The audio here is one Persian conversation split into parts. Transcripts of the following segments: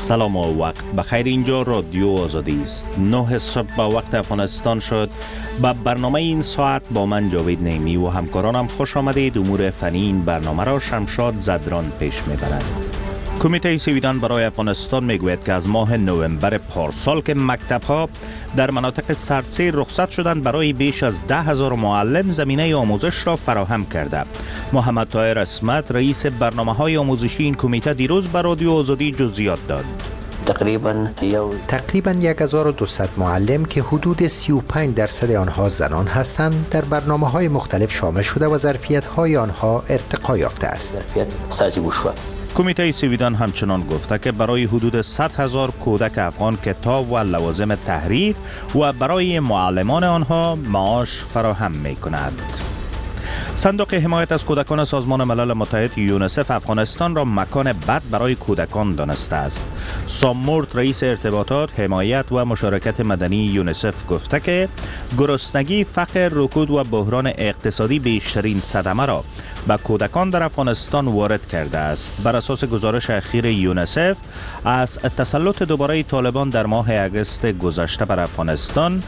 سلام و وقت بخیر. اینجا رادیو آزادی است. 9 صبح با وقت افغانستان شد. با برنامه این ساعت با من جاوید نعیمی و همکارانم خوش آمدید. امور فنی این برنامه را شمشاد زدران پیش میبرد. کمیته سویدان برای افغانستان میگوید که از ماه نوامبر پارسال که مکتب‌ها در مناطق سردسیر رخصت شدند، برای بیش از 10,000 معلم زمینه آموزش را فراهم کرده. محمد طاهر اسمت رئیس برنامه‌های آموزشی این کمیته دیروز به رادیو آزادی جزئیات داد. تقریباً 1200 معلم که حدود 35% آنها زنان هستند در برنامه‌های مختلف شامل شده و ظرفیت‌های آنها ارتقا یافته است. کمیته سویدان همچنان گفته که برای حدود 100,000 کودک افغان کتاب و لوازم تحریر و برای معلمان آنها معاش فراهم می‌کند. صندوق حمایت از کودکان سازمان ملل متحد یونیسف افغانستان را مکان بد برای کودکان دانسته است. سام مورت رئیس ارتباطات، حمایت و مشارکت مدنی یونیسف گفته که گرسنگی، فقر، رکود و بحران اقتصادی بیشترین صدمه را به کودکان در افغانستان وارد کرده است. بر اساس گزارش اخیر یونیسف از تسلط دوباره طالبان در ماه اگست گذشته بر افغانستان،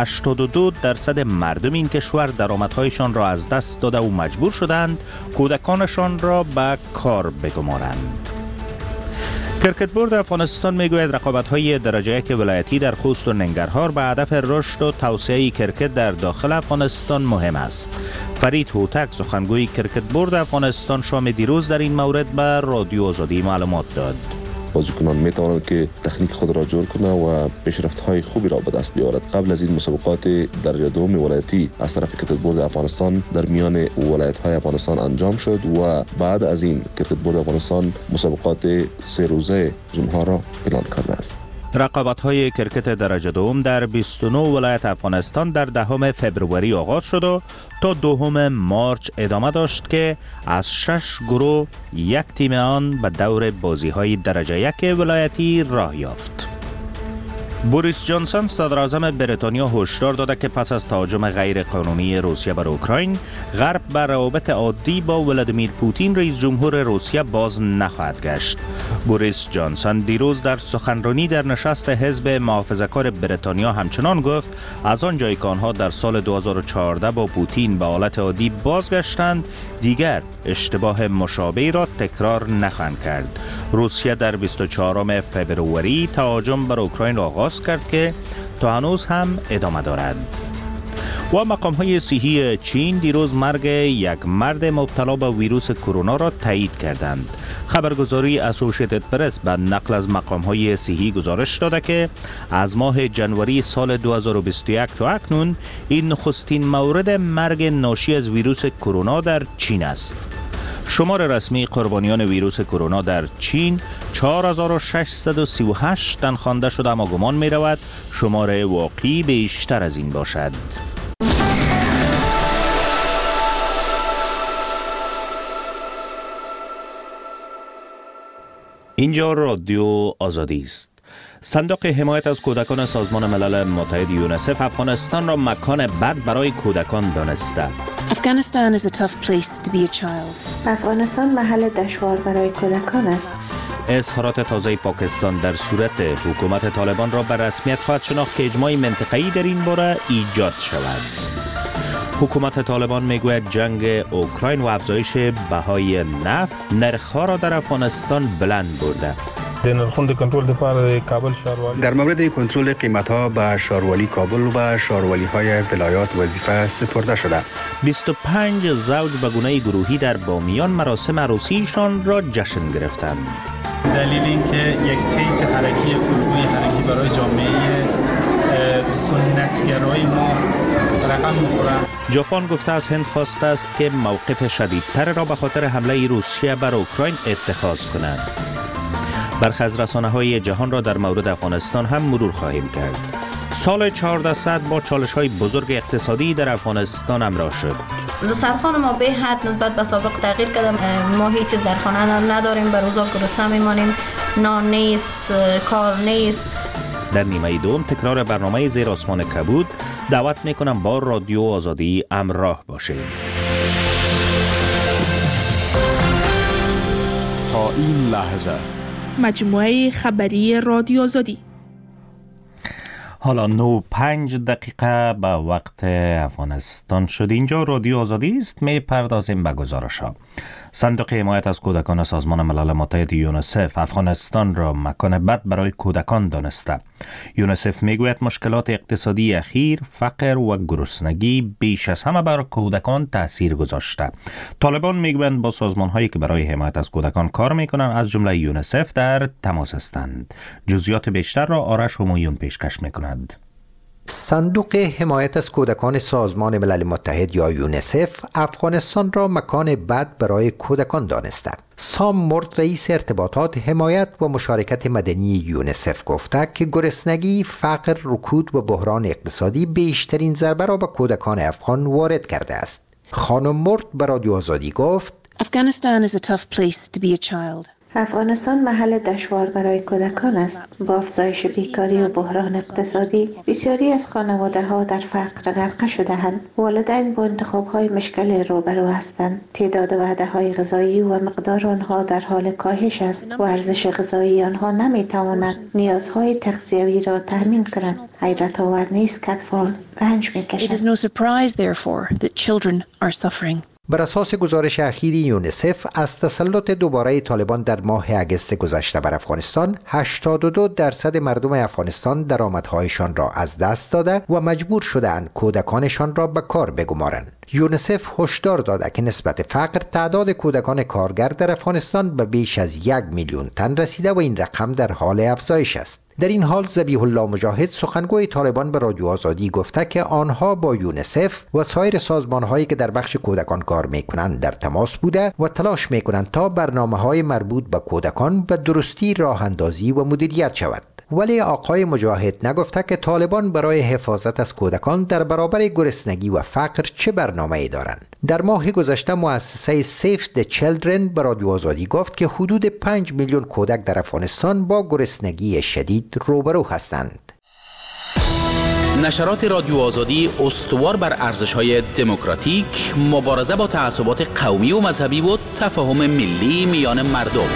82% مردم این کشور درآمدهایشان را از دست داده و مجبور شدند کودکانشان را به کار بگمارند. کرکت بورد افغانستان میگوید رقابت‌های درجه یک ولایتی در خوست و ننگرهار به هدف رشد و توسعه کرکت در داخل افغانستان مهم است. فرید هوتک سخنگوی کرکت بورد افغانستان شام دیروز در این مورد به رادیو آزادی معلومات داد. بازیکنان میتوانند که تکنیک خود را جور کنند و پیشرفت‌های خوبی را به دست بیاورد. قبل از این مسابقات درجه دوم ولایتی از طرف کرکت بورد افغانستان در میان ولایت‌های افغانستان انجام شد و بعد از این کرکت بورد افغانستان مسابقات 3 روزه زمها را اعلان کرده است. رقابت‌های کرکت درجه دوم در 29 ولایت افغانستان در 10 فبروری آغاز شد و تا 2 مارچ ادامه داشت که از 6 گروه یک تیم آن به دور بازی‌های درجه یک ولایتی راه یافت. بوریس جانسون صدر اعظم بریتانیا هشدار داده که پس از تهاجم غیر قانونی روسیه بر اوکراین، غرب بر روابط عادی با ولادیمیر پوتین رئیس جمهور روسیه باز نخواهد گشت. بوریس جانسون دیروز در سخنرانی در نشست حزب محافظه‌کار بریتانیا همچنان گفت از آنجایی که آنها در سال 2014 با پوتین به حالت عادی بازگشتند، دیگر اشتباه مشابهی را تکرار نخواهند کرد. روسیه در 24 فبروری تهاجم بر اوکراین را آغاز کرد که تا هنوز هم ادامه دارد. و مقام‌های صحی چین دیروز مرگ یک مرد مبتلا به ویروس کرونا را تایید کردند. خبرگزاری اسوسییتد پرس به نقل از مقام‌های صحی گزارش داده که از ماه جنوری سال 2021 تا اکنون این نخستین مورد مرگ ناشی از ویروس کرونا در چین است. شمار رسمی قربانیان ویروس کرونا در چین 4638 تن خوانده شده، اما گمان می رود شمار واقعی بیشتر از این باشد. اینجا رادیو آزادی است. صندوق حمایت از کودکان سازمان ملل متحد یونیسف افغانستان را مکان بد برای کودکان دانسته. Afghanistan is a tough place to be a child. افغانستان محل دشوار برای کودکان است. اظهارات تازه پاکستان در صورت حکومت طالبان را به رسمیت خواهد شناخت که اجماع منطقه‌ای در این باره ایجاد شود. حکومت طالبان میگوید جنگ اوکراین و افزایش بهای نفت نرخ‌ها را در افغانستان بلند برده. در مورد کنترل قیمت‌ها به شاروالی کابل و شاروالی‌های ولایات وظیفه سپرده شده. 25 زوج به گونه گروهی در بامیان مراسم عروسیشان را جشن گرفتند. دلیل این که یک طیف حرکی الگوی حرکی برای جامعه سنتگرای ما رقم می‌خورد. ژاپن گفته از هند خواسته است که موقف شدیدتر را به خاطر حمله روسیه بر اوکراین اتخاذ کند. برخی از رسانه‌های جهان را در مورد افغانستان هم مرور خواهیم کرد. سال 1400 با چالش‌های بزرگ اقتصادی در افغانستان همراه شد. دسترخوان ما به حد نسبت به سابق تغییر کرده. ما هیچ چیز در خانه نداریم، به روزا گرسنه میمانیم، نان نیست، کار نیست. در نیمه دوم تکرار برنامه زیر آسمان کبود دعوت میکنم با رادیو آزادی همراه باشید. تا این لحظه مجموعه خبری رادیو آزادی. حالا 9:05 به وقت افغانستان شد. اینجا رادیو آزادی است. می پردازیم به گزارش ها. صندوق حمایت از کودکان سازمان ملل متحد یونیسف افغانستان را مکان بد برای کودکان دانسته. یونیسف میگوید مشکلات اقتصادی اخیر، فقر و گرسنگی بیش از همه بر کودکان تاثیر گذاشته. طالبان میگویند با سازمان هایی که برای حمایت از کودکان کار میکنند از جمله یونیسف در تماس هستند. جزئیات بیشتر را آرش همایون پیشکش میکند. صندوق حمایت از کودکان سازمان ملل متحد یا یونیسف افغانستان را مکان بد برای کودکان دانسته. سام مورد رئیس ارتباطات حمایت و مشارکت مدنی یونیسف گفته که گرسنگی، فقر، رکود و بحران اقتصادی بیشترین ضربه را به کودکان افغان وارد کرده است. خانم مورد به رادیو آزادی گفت Afghanistan is a tough place to be a child. افغانستان محل دشوار برای کودکان است. با افزایش بیکاری و بحران اقتصادی بسیاری از خانواده‌ها در فقر غرق شده‌اند. والدین با انتخاب‌های مشکل روبرو هستند. تعداد وعده‌های غذایی و مقدار آنها در حال کاهش است و ارزش غذایی آنها نمی‌تواند نیازهای تغذیوی را تامین کند. حیرت آور نیست که اطفال رنج می‌کشند. It is no surprise therefore that children are suffering. بر اساس گزارش اخیری یونیسف از تسلط دوباره طالبان در ماه اگست گذشته بر افغانستان 82% مردم افغانستان درآمدهایشان را از دست داده و مجبور شده‌اند کودکانشان را به کار بگمارند. یونیسف هشدار داده که نسبت فقر تعداد کودکان کارگر در افغانستان به بیش از 1 میلیون تن رسیده و این رقم در حال افزایش است. در این حال ذبیح الله مجاهد سخنگوی طالبان به رادیو آزادی گفته که آنها با یونیسف و سایر سازمان‌هایی که در بخش کودکان کار می‌کنند در تماس بوده و تلاش می‌کنند تا برنامه‌های مربوط به کودکان به درستی راه‌اندازی و مدیریت شود. ولی آقای مجاهد نگفته که طالبان برای حفاظت از کودکان در برابر گرسنگی و فقر چه برنامه‌ای دارند. در ماه گذشته مؤسسه Save the Children به رادیو آزادی گفت که حدود 5 میلیون کودک در افغانستان با گرسنگی شدید روبرو هستند. نشرات رادیو آزادی استوار بر ارزش‌های دموکراتیک، مبارزه با تعصبات قومی و مذهبی و تفاهم ملی میان مردم.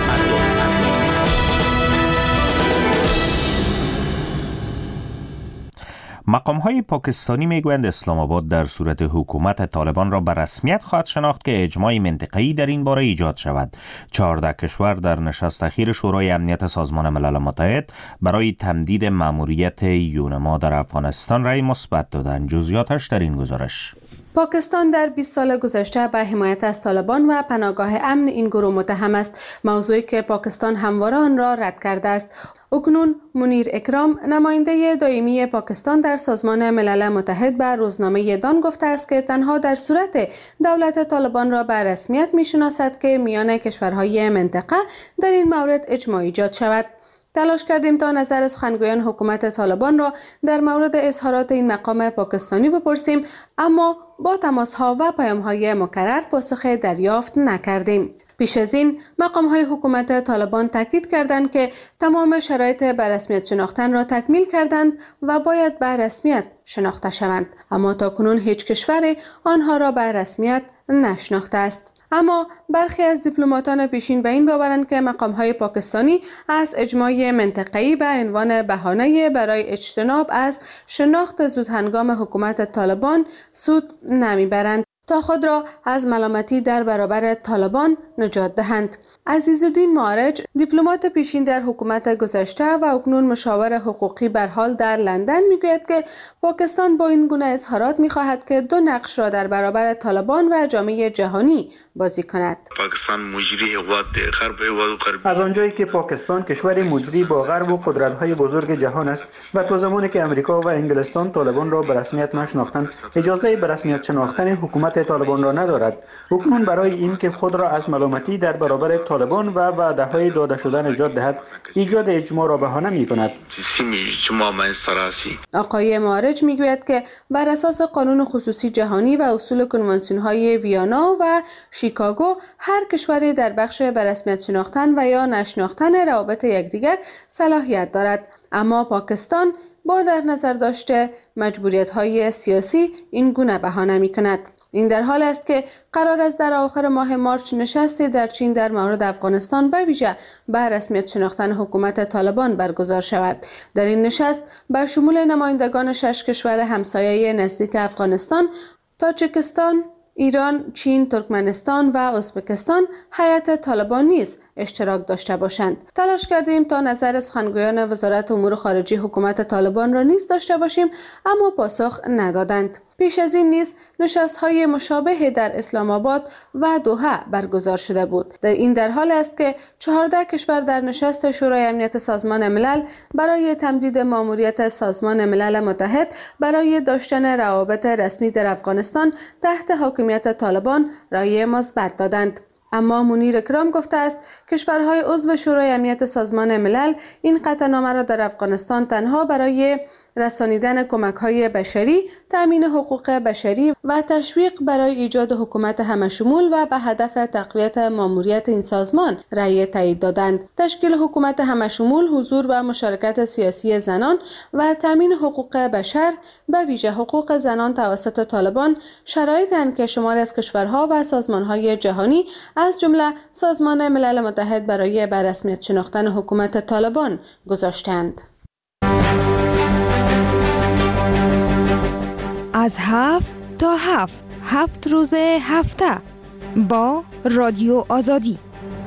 مقام‌های پاکستانی میگویند اسلام آباد در صورت حکومت طالبان را به رسمیت خواهد شناخت که اجماع منطقه‌ای در این باره ایجاد شود. 14 کشور در نشست اخیر شورای امنیت سازمان ملل متحد برای تمدید مأموریت یونما در افغانستان رأی مثبت دادند. جزئیاتش در این گزارش. پاکستان در 20 سال گذشته به حمایت از طالبان و پناهگاه امن این گروه متهم است، موضوعی که پاکستان همواره آن را رد کرده است. اکنون منیر اکرام نماینده دائمی پاکستان در سازمان ملل متحد به روزنامه دان گفته است که تنها در صورت دولت طالبان را به رسمیت می‌شناسد که میان کشورهای منطقه در این مورد اجماع ایجاد شود. تلاش کردیم تا نظر سخنگویان حکومت طالبان را در مورد اظهارات این مقام پاکستانی بپرسیم، اما با تماس‌ها و پیام‌های مکرر پاسخ دریافت نکردیم. پیش از این مقام‌های حکومت طالبان تاکید کردند که تمام شرایط به رسمیت شناختن را تکمیل کردند و باید به رسمیت شناخته شوند، اما تاکنون هیچ کشور آنها را به رسمیت نشناخته است. اما برخی از دیپلماتان پیشین به این باورند که مقام‌های پاکستانی از اجماع منطقه‌ای به عنوان بهانه برای اجتناب از شناخت زودهنگام حکومت طالبان سود نمیبرند تا خود را از ملامتی در برابر طالبان نجات دهند. عزیزالدین معارج، دیپلمات پیشین در حکومت گذشته و اکنون مشاور حقوقی برحال در لندن، میگوید که پاکستان با این گونه اظهارات میخواهد که دو نقش را در برابر طالبان و جامعه جهانی بازی کند. پاکستان مجری قوات غرب از آنجایی که پاکستان کشور مجری با غرب و قدرت‌های بزرگ جهان است و تا زمانی که امریکا و انگلستان طالبان را به رسمیت نشناختند، اجازه به رسمیت شناختن حکومت طالبان را ندارد. اکنون برای این که خود را از ملامتی در برابر طالبان و وعده‌های داده شده نجات دهد، ایجاد اجماع را بهانه می‌کند. آقای معارج میگوید که بر اساس قانون خصوصی جهانی و اصول کنوانسیون‌های ویانا و شیکاگو، هر کشوری در بخش به رسمیت شناختن و یا نشناختن روابط یکدیگر صلاحیت دارد، اما پاکستان با در نظر داشته مجبوریت‌های سیاسی این گونه بهانه می‌کند. این در حال است که قرار است در آخر ماه مارچ نشستی در چین در مورد افغانستان به ویژه به رسمیت شناختن حکومت طالبان برگزار شود. در این نشست به شمول نمایندگان 6 کشور همسایه نزدیک افغانستان، تاجیکستان، ایران، چین، ترکمنستان و ازبکستان هیئت طالبان نیز اشتراک داشته باشند. تلاش کردیم تا نظر سخنگویان وزارت امور خارجه حکومت طالبان را نیز داشته باشیم، اما پاسخ ندادند. پیش از این نیز نشست‌های مشابه در اسلام آباد و دوحه برگزار شده بود. در حال است که 14 کشور در نشست شورای امنیت سازمان ملل برای تمدید مأموریت سازمان ملل متحد برای داشتن روابط رسمی در افغانستان تحت حاکمیت طالبان رأی مثبت دادند. اما منیر اکرام گفته است کشورهای عضو شورای امنیت سازمان ملل این قطعنامه را در افغانستان تنها برای رسانیدن کمک‌های بشری، تأمین حقوق بشری و تشویق برای ایجاد حکومت همه‌شمول و به هدف تقویت مأموریت این سازمان رأی تایید دادند. تشکیل حکومت همه‌شمول، حضور و مشارکت سیاسی زنان و تأمین حقوق بشر، به ویژه حقوق زنان توسط طالبان، شرایطی اند که شماری از کشورها و سازمان‌های جهانی از جمله سازمان ملل متحد برای به رسمیت شناختن حکومت طالبان گذاشتند. از 7 تا 7 روز هفته با رادیو آزادی.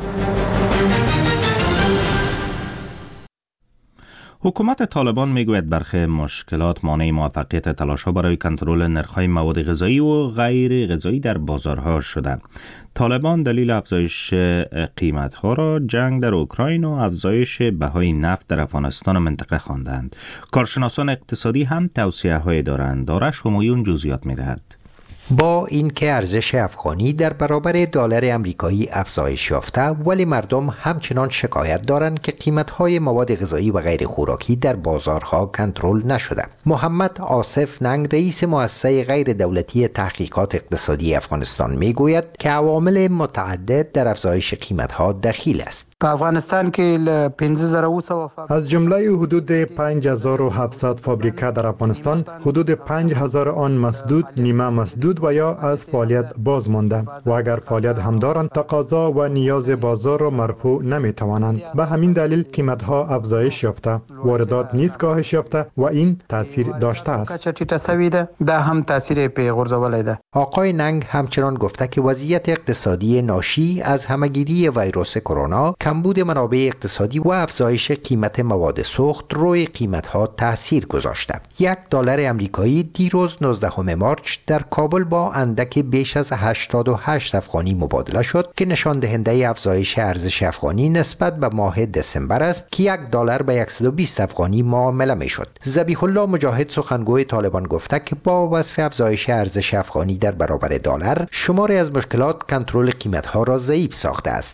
حکومت طالبان میگوید برخی مشکلات مانع موفقیت تلاش‌ها برای کنترل نرخ‌های مواد غذایی و غیر غذایی در بازارها شده. طالبان دلیل افزایش قیمت‌ها را جنگ در اوکراین و افزایش بهای نفت در افغانستان منطقه خواندند. کارشناسان اقتصادی هم توصیه‌هایی دارند. آرش همایون جزئیات می‌دهد. با اینکه ارزش افغانی در برابر دلار آمریکایی افزایش یافته، ولی مردم همچنان شکایت دارند که قیمت‌های مواد غذایی و غیر خوراکی در بازارها کنترل نشده. محمد آصف ننگ، رئیس مؤسسه غیر دولتی تحقیقات اقتصادی افغانستان، میگوید که عوامل متعدد در افزایش قیمت‌ها دخیل است. په افغانستان کې 15200 از جمله حدود 5700 فابریکه در افغانستان، حدود 5000 آن مسدود، نیمه مسدود و یا از فعالیت باز مانده و اگر فعالیت هم دارند تقاضا و نیاز بازار را مرفوع نمیتوانند. به همین دلیل قیمت ها افزایش یافته، واردات نیز کاهش یافته و این تاثیر داشته است. آقای ننگ همچنان گفته که وضعیت اقتصادی ناشی از همهگیری ویروس کرونا، کمبود منابع اقتصادی و افزایش قیمت مواد سوخت روی قیمت ها تاثیر گذاشته. $1 آمریکایی دیروز 19 مارچ در کابل با اندک بیش از 88 افغانی مبادله شد که نشان دهنده افزایش ارزش افغانی نسبت به ماه دسامبر است که $1 به 120 افغانی معامله می شد. ذبیح الله مجاهد، سخنگوی طالبان، گفته که با وصف افزایش ارزش افغانی در برابر دلار، شماری از مشکلات کنترل قیمت ها را ضعیف ساخته است.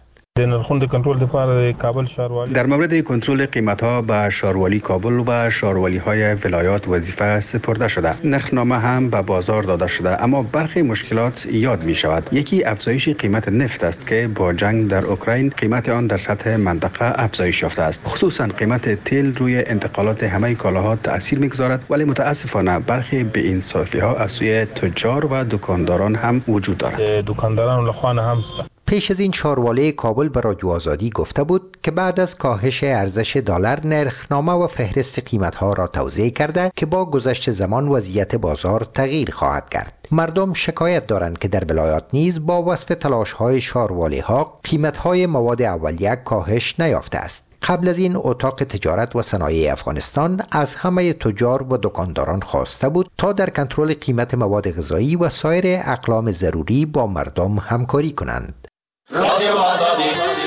در مورد کنترل قیمت‌ها به شاروالی کابل و شاروالی‌های ولایات وظیفه سپرده شده. نرخنامه هم به بازار داده شده، اما برخی مشکلات یاد می شود. یکی افزایش قیمت نفت است که با جنگ در اوکراین قیمت آن در سطح منطقه افزایش یافته است. خصوصا قیمت تیل روی انتقالات همه کالاها تأثیر می‌گذارد، ولی متاسفانه برخی بی‌انصافی‌ها از سوی تجار و دکانداران هم وجود دارد. دکانداران لخوانه هم است. پیش از این شاروالی کابل به رادیو آزادی گفته بود که بعد از کاهش ارزش دلار نرخنامه و فهرست قیمت‌ها را توضیح کرده که با گذشت زمان وضعیت بازار تغییر خواهد کرد. مردم شکایت دارند که در ولایات نیز با وصف تلاش‌های شاروالی‌ها قیمت‌های مواد اولیه کاهش نیافته است. قبل از این اتاق تجارت و صنایع افغانستان از همه تجار و دکانداران خواسته بود تا در کنترل قیمت مواد غذایی و سایر اقلام ضروری با مردم همکاری کنند. رادیو آزادی.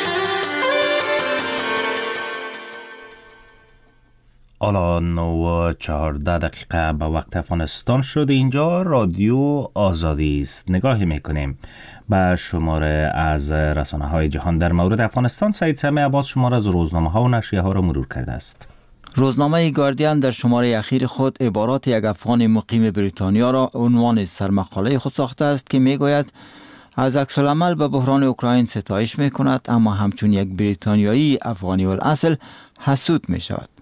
حالا 9:14 به وقت افغانستان شد. اینجا رادیو آزادی است. نگاهی میکنیم به شماره از رسانه‌های جهان در مورد افغانستان. سعید سمی عباس شماره از روزنامه‌ها و نشریه‌ها را مرور کرده است. روزنامه گاردین در شماره اخیر خود عبارات یک افغان مقیم بریتانیا را عنوان سرمقاله خود ساخته است که میگوید از عکس‌العمل به بحران اوکراین ستایش میکند، اما همچون یک بریتانیایی افغانی الاصل حسود می شود.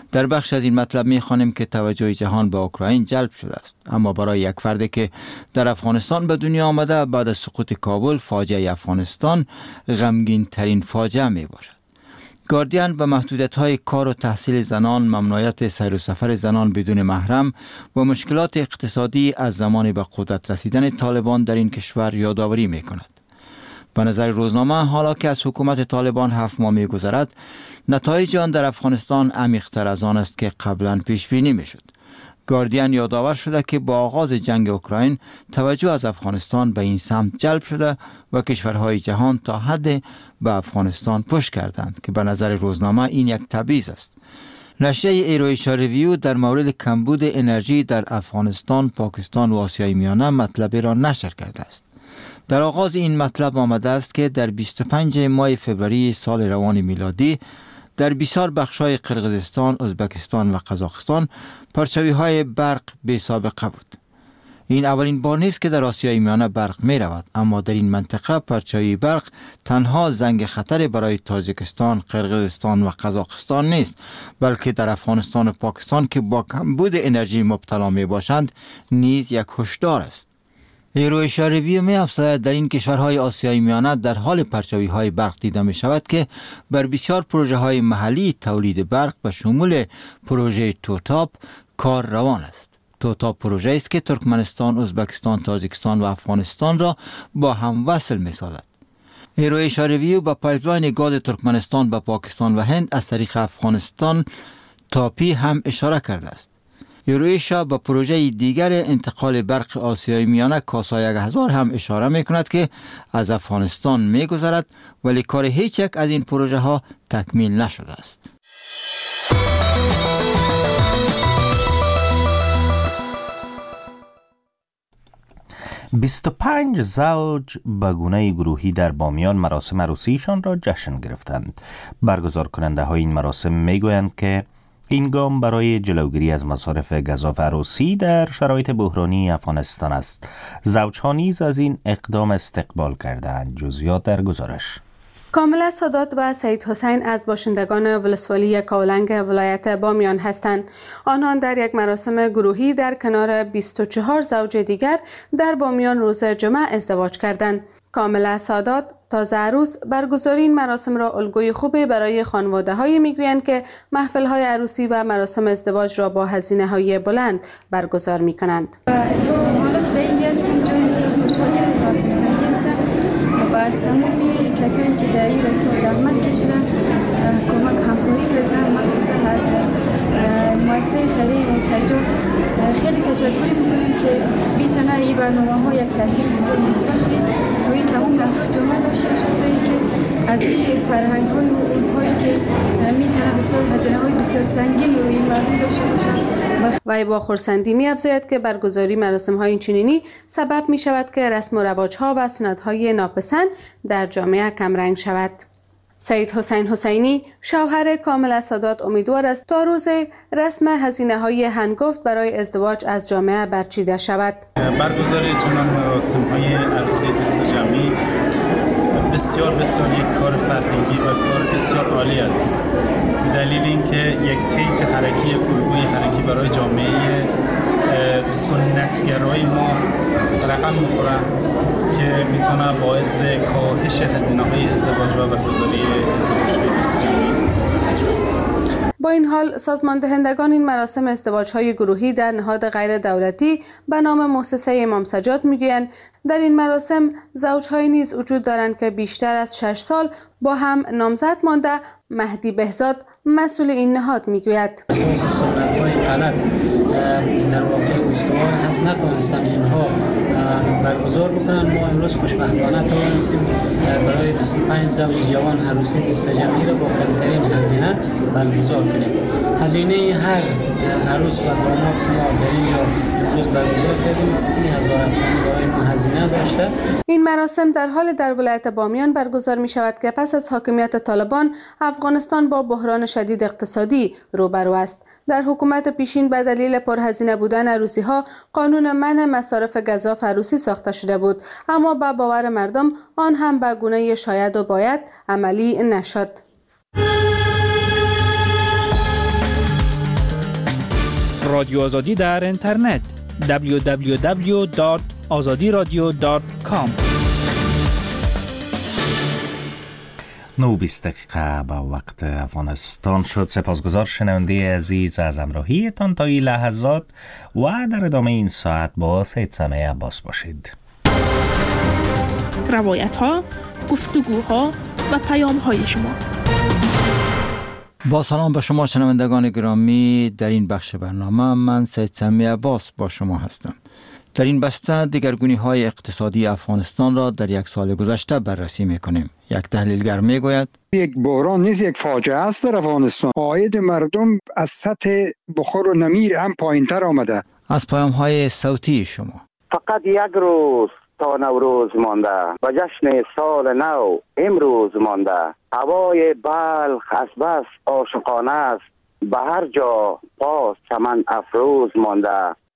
در بخش از این مطلب می‌خوانیم که توجه جهان به اوکراین جلب شده است، اما برای یک فردی که در افغانستان به دنیا آمده بعد از سقوط کابل، فاجعه افغانستان غمگین ترین فاجعه می باشد. گاردین به محدودیت‌های کار و تحصیل زنان، ممنوعیت سیر و سفر زنان بدون محرم و مشکلات اقتصادی از زمان به قدرت رسیدن طالبان در این کشور یادآوری می‌کند. به نظر روزنامه، حالا که از حکومت طالبان 7 ماه می‌گذرد، نتایج آن در افغانستان عمیق‌تر از آن است که قبلا پیش بینی می‌شد. گاردین یادآور شده که با آغاز جنگ اوکراین توجه از افغانستان به این سمت جلب شده و کشورهای جهان تا حد به افغانستان پشت کردند که به نظر روزنامه این یک تبعیض است. نشریه ایرویشا ریویو در مورد کمبود انرژی در افغانستان، پاکستان و آسیای میانه مطلبی را نشر کرده است. در آغاز این مطلب آمده است که در 25 ماه فوریه سال روان میلادی در بسیار بخش‌های قرقیزستان، ازبکستان و قزاقستان پرچاوی‌های برق بی سابقه بود. این اولین بار نیست که در آسیای میانه برق می رود، اما در این منطقه پرچاوی برق تنها زنگ خطر برای تاجیکستان، قرقیزستان و قزاقستان نیست، بلکه در افغانستان و پاکستان که با کمبود انرژی مبتلا می باشند نیز یک هشدار است. ایرویشا ریویو می افزاید در این کشورهای آسیای میانه در حال پرچاوی های برق دیده می شود که بر بسیار پروژه های محلی تولید برق به شمول پروژه توتاپ کار روان است. توتاپ پروژه است که ترکمنستان، ازبکستان، تاجیکستان و افغانستان را با هم وصل می سازد. ایرویشا ریویو با پایپلاین گاز ترکمنستان به پاکستان و هند از طریق افغانستان تاپی هم اشاره کرده است. ایرویشا به پروژه دیگر انتقال برق آسیای میانه کاسا 1000 هم اشاره می کند که از افغانستان می گذرد، ولی کار هیچ یک از این پروژه ها تکمیل نشده است. 25 زوج به گونه گروهی در بامیان مراسم عروسیشان را جشن گرفتند. برگزار کننده های این مراسم می گویند که این گام برای جلوگیری از مصارف گزاف عروسی در شرایط بحرانی افغانستان است. زوجها نیز از این اقدام استقبال کردند. جزئیات در گزارش. کاملا سادات و سید حسین از باشندگان ولسوالی کاولنگ ولایت بامیان هستند. آنان در یک مراسم گروهی در کنار 24 زوج دیگر در بامیان روز جمعه ازدواج کردند. کاملا سادات تازه عروس برگزاری این مراسم را الگوی خوبی برای خانواده‌هایی می‌گویند که محفل‌های عروسی و مراسم ازدواج را با هزینه‌های بلند برگزار می‌کنند. از تمامی کسانی که در این رسم زحمت کشیدن کمک همکاری کردن، مخصوصا از مؤسسه خیریه مسجد خیلی تشکر می‌کنیم که بی‌تنه این برنامه‌ها یک تاثیر بسیار مثبت روی تمام افراد جامعه داشته باشه تا اینکه از این فرهنگ‌های و عرف‌هایی که می‌تونه بسیار هزینه‌های بسیار سنگینی روی مردم داشته باشه. وی با خرسندی می‌افزاید که برگزاری مراسم‌های اینچنینی سبب می‌شود که رسم و رواج‌ها و سنت‌های ناپسند در جامعه کمرنگ شود. سید حسین حسینی شوهر کاملا سادات امیدوار است تا روز رسم هزینه‌های هنگفت برای ازدواج از جامعه برچیده شود. برگزاری چنان مراسم‌های عروسی دست جمعی بسیار یک کار فرهنگی و کار بسیار عالی است. دلیل اینکه یک طیف حرکی الگوی حرکی برای جامعه سنتگرای ما رقم می‌خورن که میتونه باعث کاهش هزینه‌های ازدواج و برگزاری ازدواج‌های دست جمعی. با این حال سازمان دهندگان این مراسم ازدواج‌های گروهی در نهاد غیر دولتی به نام مؤسسه امام سجاد میگویند در این مراسم زوج‌های نیز وجود دارند که بیشتر از 6 سال با هم نامزد مانده. مهدی بهزاد مسئول این نهاد میگوید اساس سنت‌های غلط در واقع استوار هست، نتوانستن اینها برگزار بکنن. ما امروز خوشبختانه توانستیم برای 25 زوج جوان عروسی دست جمعی را با کمترین هزینه برگزار کنیم. هزینه هر عروس و داماد که ما در اینجا امروز برگزار کردیم 30,000 افغانی برای ما هزینه داشته. این مراسم در حال در ولایت بامیان برگزار می شود که پس از حاکمیت طالبان افغانستان با بحران شدید اقتصادی روبرو است. در حکومت پیشین به دلیل پرهزینه بودن عروسی ها قانون منع مصارف گزاف عروسی ساخته شده بود، اما با باور مردم آن هم به گونه شاید و باید عملی نشد. رادیو آزادی در اینترنت www.azadiradio.com 9:20 دقیقه با وقت افغانستان شد. سپاسگزار شنونده عزیز از همراهیتان تا این لحظات و در ادامه این ساعت با سید سمیع عباس باشید. روایت ها، گفتگوها و پیام های شما. با سلام به شما شنوندگان گرامی، در این بخش برنامه من سید سمیع عباس با شما هستم. در این بسته دگرگونی‌های اقتصادی افغانستان را در یک سال گذشته بررسی می‌کنیم. یک تحلیلگر می‌گوید یک بحران نیست، یک فاجعه است در افغانستان. عاید مردم از سطح بخور و نمیر هم پایین‌تر آمده. از پیام‌های صوتی شما. فقط یک روز تا نوروز مانده و جشن سال نو امروز مانده. هوای بلخ از بس عاشقانه است، به هر جا باز چمن افروز مانده.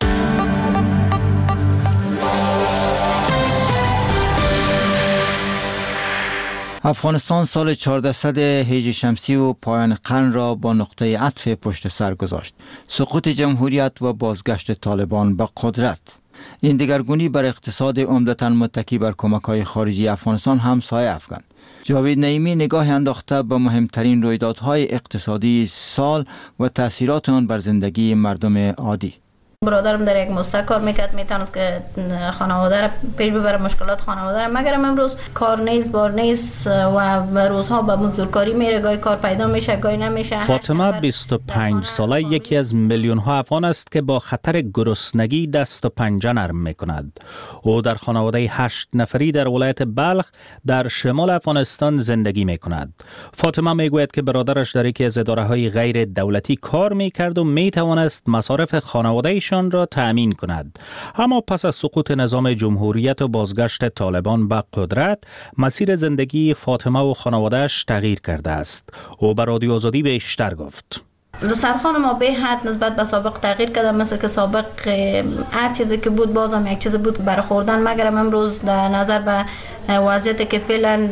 افغانستان سال 1400 هجری شمسی و پایان قرن را با نقطه عطف پشت سر گذاشت. سقوط جمهوریت و بازگشت طالبان به قدرت. این دگرگونی بر اقتصاد عمدتاً متکی بر کمک‌های خارجی افغانستان هم سایه افکند. جاوید نعیمی نگاه انداخته به مهمترین رویدادهای اقتصادی سال و تأثیرات آن بر زندگی مردم عادی. برادرم در یک مؤسسه کار میکرد، میتونست که خانواده را پیش ببره، مشکلات خانواده را، مگر امروز کار نیست، بار نیست و روزها به مزدورکاری میره، گاهی کار پیدا میشه گاهی نمیشه. فاطمه 25 ساله یکی از میلیون ها افغان است که با خطر گرسنگی دست و پنجه نرم میکند. او در خانواده 8 نفری در ولایت بلخ در شمال افغانستان زندگی میکند. فاطمه میگوید که برادرش در یکی از اداره‌های غیر دولتی کار میکرد و میتوانست مصارف خانواده را تأمین کند. اما پس از سقوط نظام جمهوریت و بازگشت طالبان به قدرت، مسیر زندگی فاطمه و خانواده‌اش تغییر کرده است. او به رادیو آزادی بیشتر گفت. سرخان ما به حد نسبت به سابق تغییر کرده، مثل که سابق هر چیزی که بود بازم یک چیز بود برخوردن، مگر امروز در نظر به وضعیتی که فعلا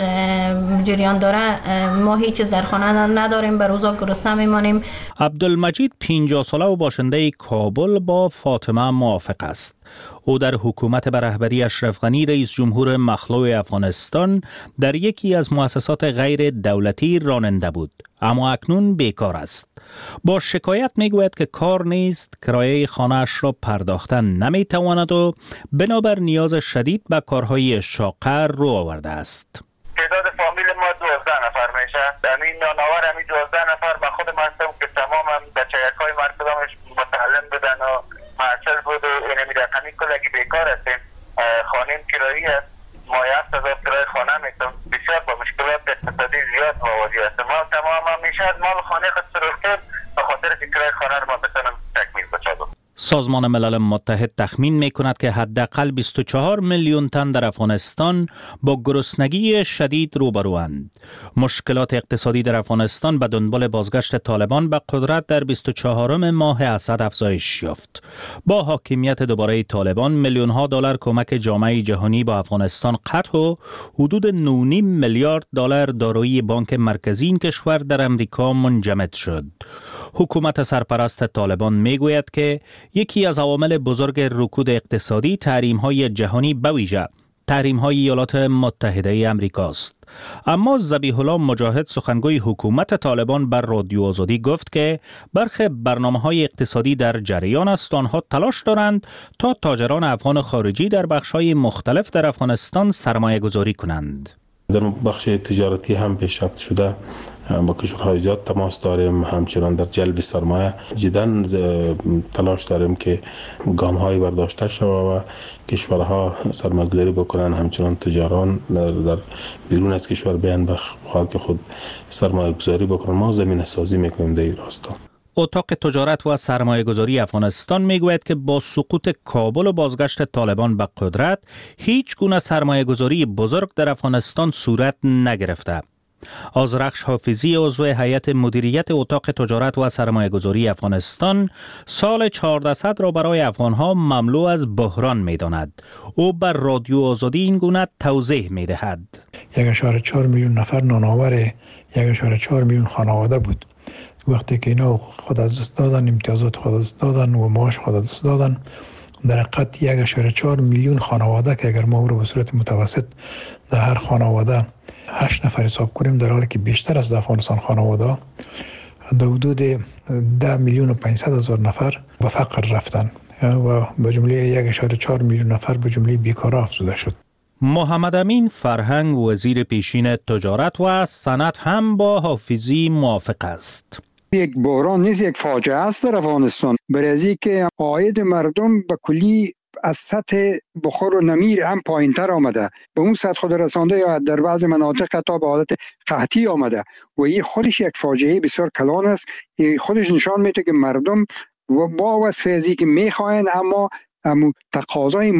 جریان داره ما هیچ چیز در خانه نداریم، به روزا گرسنه میمانیم. عبدالمجید 50 ساله و باشنده کابل با فاطمه موافق است. او در حکومت به رهبری اشرف غنی رئیس جمهور مخلوع افغانستان در یکی از مؤسسات غیر دولتی راننده بود، اما اکنون بیکار است. با شکایت میگوید که کار نیست، کرایه خانه‌اش را پرداختن نمیتواند و بنابر نیاز شدید به کارهای شاقه رو آورده است. تعداد فامیل ما 12 نفر میشه. در این ناناور همین 12 نفر من خودم هستم که تمام بچه‌های مرکزامش متعلم بودن و معطل بود و اینمی رقمی کلگی بیکار هستیم. خانیم کرایی است، ما 7000 کرای خانه میتونم، بسیار با مشکلات اقتصادی زیاد مواجه هستم. ما تمام میشه مال خانه خود سرخته به خاطر که کرای خانه رو ما بتونم تکمیل بچادم. سازمان ملل متحد تخمین می‌کند که حداقل 24 میلیون تن در افغانستان با گرسنگی شدید روبروند. مشکلات اقتصادی در افغانستان به دنبال بازگشت طالبان به قدرت در 24 ماه اسد افزایش یافت. با حاکمیت دوباره طالبان میلیون‌ها دلار کمک جامعه جهانی با افغانستان قطع و حدود 9.5 میلیارد دلار دارایی بانک مرکزی این کشور در امریکا منجمد شد. حکومت سرپرست طالبان میگوید که یکی از عوامل بزرگ رکود اقتصادی تحریم‌های جهانی به ویژه تحریم‌های ایالات متحده آمریکاست. اما ذبیح الله مجاهد سخنگوی حکومت طالبان بر رادیو آزادی گفت که برخی برنامه‌های اقتصادی در جریان است، آنها تلاش دارند تا تاجران افغان خارجی در بخش‌های مختلف در افغانستان سرمایه‌گذاری کنند. در بخش تجارتی هم پیشرفت شده، با کشورهای زیاد تماس داریم، همچنان در جلب سرمایه جداً تلاش داریم که گام‌های برداشته شود و کشورها سرمایه‌گذاری بکنن، همچنان تجاران در بیرون از کشور بیان به خاک خود سرمایه‌گذاری بکنن. ما زمینه سازی میکنیم در این راستا. اتاق تجارت و سرمایه‌گذاری افغانستان میگوید که با سقوط کابل و بازگشت طالبان به قدرت هیچ گونه سرمایه‌گذاری بزرگ در افغانستان صورت نگرفته. آذرخش حافظی عضو هیئت مدیریت اتاق تجارت و سرمایه‌گذاری افغانستان سال 1400 را برای افغانها مملو از بحران می‌داند. او بر رادیو آزادی این گونه توضیح می‌دهد. 1.4 میلیون نفر نانآور 1.4 میلیون خانواده بود. وقتی که اینا خود از دست دادن، امتیازات خود از دست دادن و معاش خود از دست دادن، در حقیقت 1.4 میلیون خانواده که اگر ما رو به صورت متوسط در هر خانواده 8 نفر حساب کنیم، در حالی که بیشتر از افغانستان خانواده در حدود 10,500,000 نفر به فقر رفتن و به جمله 1.4 میلیون نفر به جمله بیکارا افزوده شد. محمد امین فرهنگ وزیر پیشین تجارت و صنعت هم با حافظی موافق است. یک بحران نیست، یک فاجعه است در افغانستان، برای از که عاید مردم به کلی از سطح بخور و نمیر هم پایین تر آمده، به اون سطح خود رسانده یا در بعض مناطق حتی به حالت قحطی آمده و این خودش یک فاجعه بسیار کلان است. این خودش نشان میده که مردم و با وصف ازی که میخواین اما تقاضای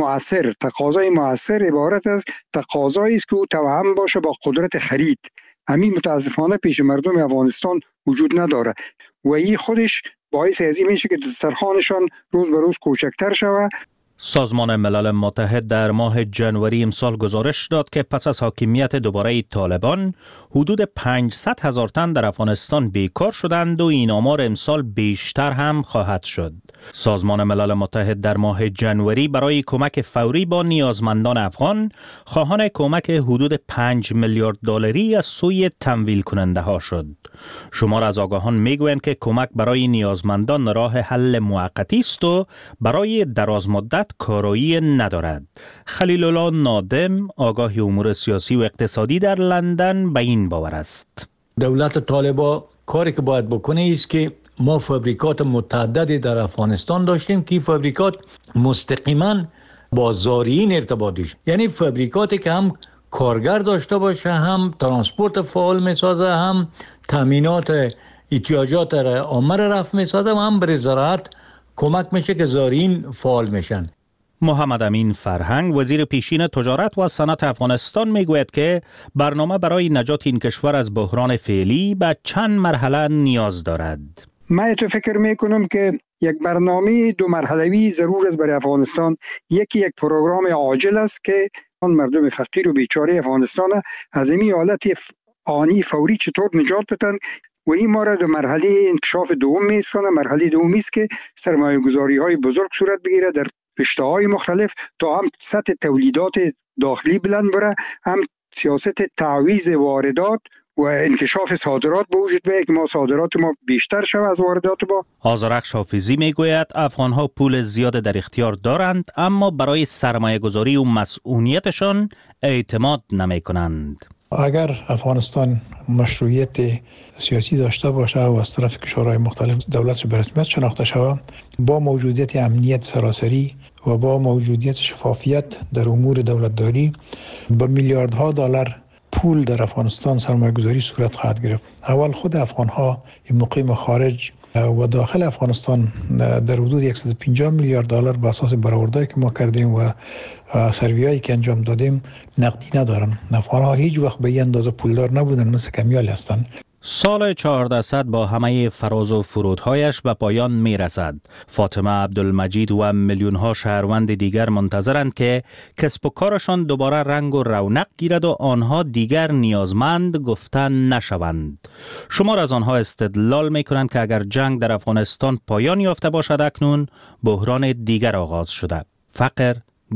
مؤثر عبارت از تقاضایی است که او توأم باشه با قدرت خرید. همین متاسفانه پیش مردم افغانستان وجود نداره و این خودش باعث ازی میشه که دسترخوانشان روز به روز کوچکتر شود. سازمان ملل متحد در ماه جنوری امسال گزارش داد که پس از حاکمیت دوباره طالبان حدود 500,000 تن در افغانستان بیکار شدند و این آمار امسال بیشتر هم خواهد شد. سازمان ملل متحد در ماه جنوری برای کمک فوری با نیازمندان افغان خواهان کمک حدود 5 میلیارد دلاری از سوی تمویل کننده ها شد. شمار از آگاهان میگویند که کمک برای نیازمندان راه حل موقتی است و برای دراز مدت کارایی ندارد. خلیل الله نادم آگاه امور سیاسی و اقتصادی در لندن به این باور است. دولت طالبان کاری که باید بکنه است که ما فابریکات متعددی در افغانستان داشتیم که فابریکات مستقیما با زارعین ارتباط داشت، یعنی فابریکاتی که هم کارگر داشته باشه، هم ترانسپورت فعال میسازه، هم تامینات احتیاجات عامه را رفع میسازه و هم برای زراعت کمک میشه که زارعین فعال میشن. محمد امین فرهنگ وزیر پیشین تجارت و صنعت افغانستان میگوید که برنامه برای نجات این کشور از بحران فعلی به چند مرحله نیاز دارد. من تو فکر میکنم که یک برنامه 2 مرحله‌ای ضرور است برای افغانستان. یک پروگرام عاجل است که آن مردم فقیر و بیچاره افغانستان از این حالت آنی فوری چطور نجات بدن و این ما را در مرحله انکشاف دوم می‌سازه. مرحله دومی است که سرمایه‌گذاری‌های بزرگ صورت بگیره در رشته‌های مختلف تا هم سطح تولیدات داخلی بلند بره، هم سیاست تعویض واردات و انکشاف صادرات به وجود بیاید که ما صادرات ما بیشتر شود از واردات ما. آذرخش حافظی میگوید افغان‌ها پول زیاد در اختیار دارند اما برای سرمایه‌گذاری و مسئولیتشان اعتماد نمی‌کنند. اگر افغانستان مشروعیت سیاسی داشته باشه و از طرف کشورهای مختلف دولت به رسمیت شناخته شود، با موجودیت امنیت سراسری و با موجودیت شفافیت در امور دولتداری، با میلیاردها دلار پول در افغانستان سرمایه‌گذاری صورت خواهد گرفت. اول خود افغان‌ها مقیم خارج و داخل افغانستان در حدود 150 میلیارد دلار به اساس برآوردهایی که ما کردیم و سرویایی که انجام دادیم نقدی ندارن. افغان‌ها هیچ وقت به این اندازه پولدار نبودن، مثل کمیال هستند. سال 1400 با همه فراز و فرودهایش به پایان می رسد. فاطمه عبدالمجید و میلیون‌ها شهروند دیگر منتظرند که کسب و کارشان دوباره رنگ و رونق گیرد و آنها دیگر نیازمند گفتن نشوند. شمار از آنها استدلال می کنند که اگر جنگ در افغانستان پایان یافته باشد اکنون بحران دیگر آغاز شده: فقر،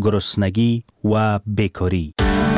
گرسنگی و بیکاری.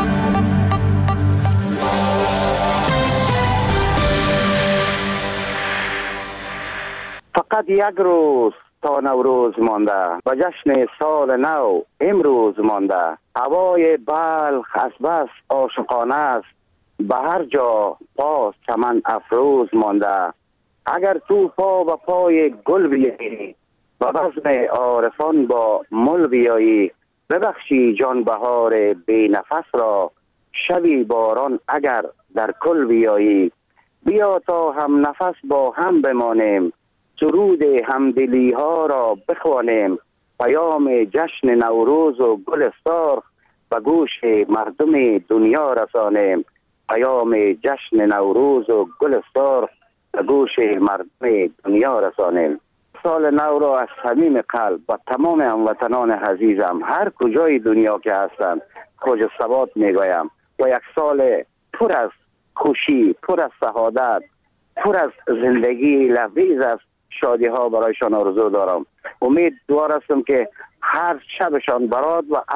فقط یک روز تا نوروز مانده، و جشن سال نو امروز مانده. هوای بلخ از بس عاشقانه است، به هر جا پاس چمن افروز مانده. اگر تو پا و پای گل بیایی و بزم عارفان با مل بیایی، ببخشی جان بهار بی نفس را، شبی باران اگر در کل بیایی. بیا تا هم نفس با هم بمانیم، سرود همدلی ها را بخوانیم. پیام جشن نوروز و گل سرخ به گوش مردم دنیا رسانیم. پیام جشن نوروز و گل سرخ به گوش مردم دنیا رسانیم. سال نو را از صمیم قلب و تمام هموطنان عزیزم هر کجای دنیا که هستند خوش ثبات میگویم و یک سال پر از خوشی، پر از سعادت، پر از زندگی لذیذ است، شادی ها برایشان آرزو دارم. امیدوار هستم که هر شبشان برات و